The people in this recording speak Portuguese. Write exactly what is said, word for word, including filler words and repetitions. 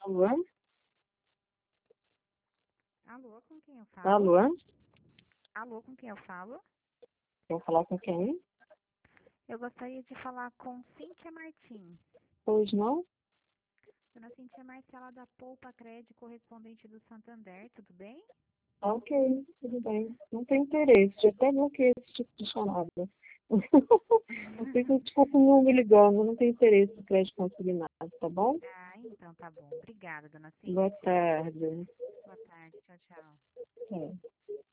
Alô? Alô, com quem eu falo? Alô? Alô, com quem eu falo? Quer falar com quem? Eu gostaria de falar com Cíntia Martins. Pois não? Dona Cíntia Marcela da Poupa Crédito, correspondente do Santander, tudo bem? Ok, tudo bem. Não tem interesse, já até bloqueei esse tipo de chamada. Não sei se tipo com me ligando, não tem interesse no crédito consignado, tá bom? Ah, então tá bom. Obrigada, Dona Boa Cíntia. tarde. Boa tarde, tchau, tchau. É.